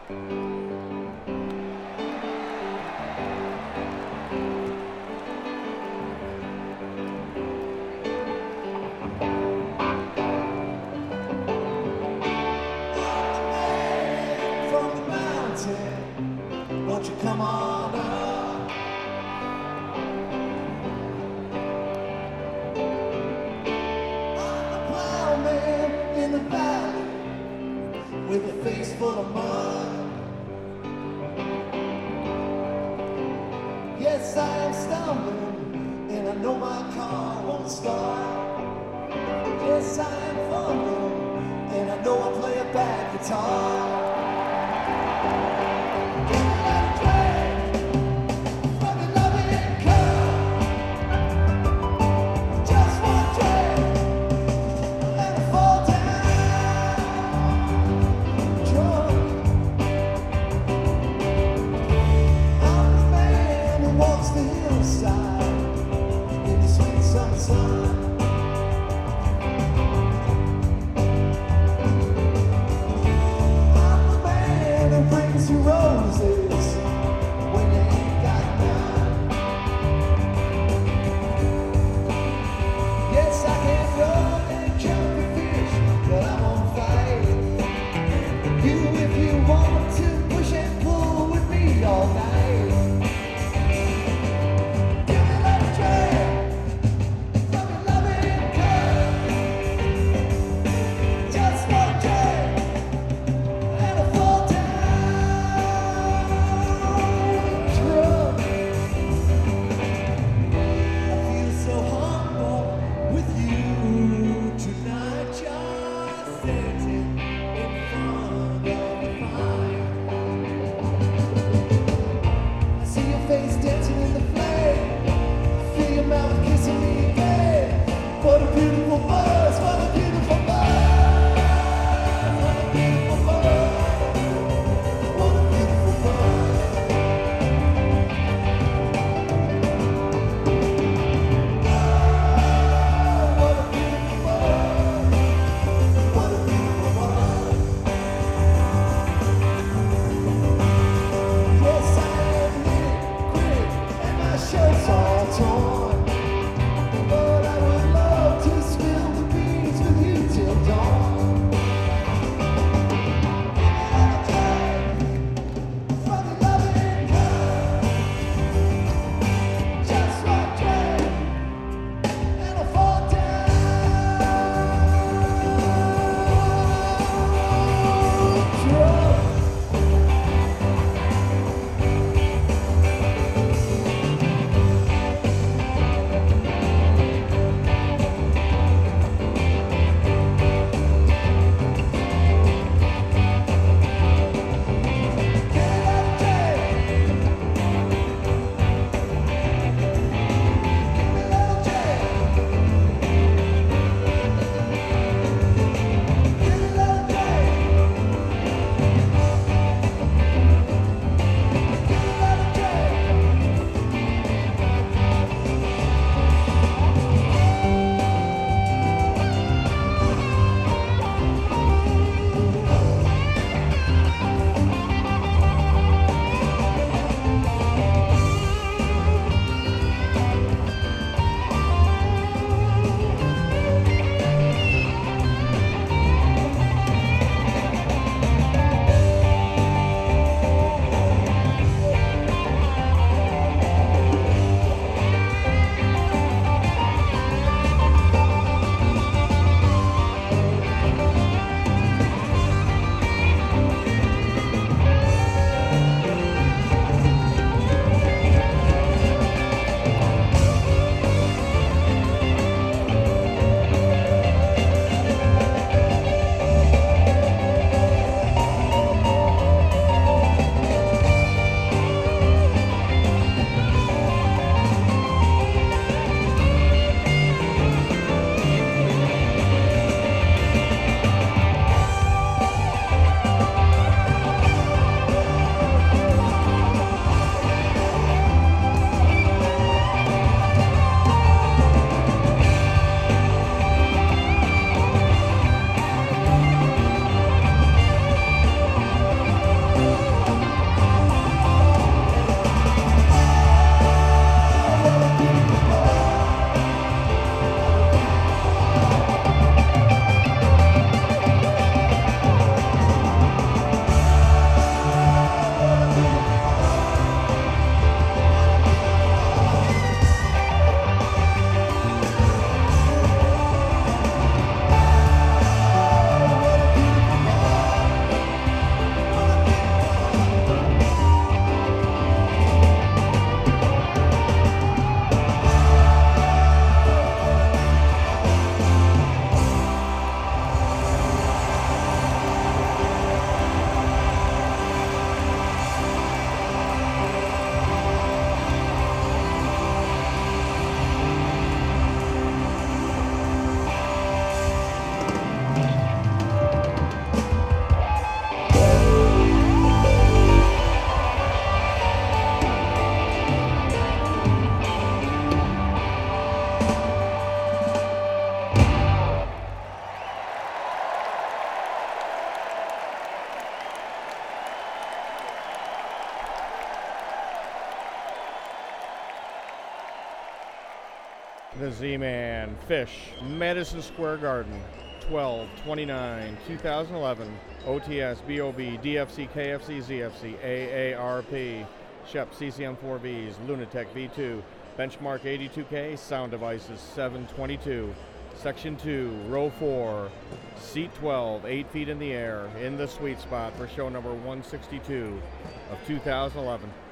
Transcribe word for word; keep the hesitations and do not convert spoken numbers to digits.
Won't you come on up? I'm a plowman in the valley with a face full of mud. Yes, I am stumbling and I know my car won't start. Yes, I am fumbling and I know I play a bad guitar. Love the Z-Man. Fish, Madison Square Garden, twelve twenty-nine two thousand eleven. O T S, B O B, D F C, K F C, Z F C, A A R P, Shep, C C M four Vs, Lunatech V two, Benchmark eighty-two K, Sound Devices seven twenty-two, Section two, Row four, Seat twelve, eight feet in the air, in the sweet spot for show number one sixty-two of two thousand eleven.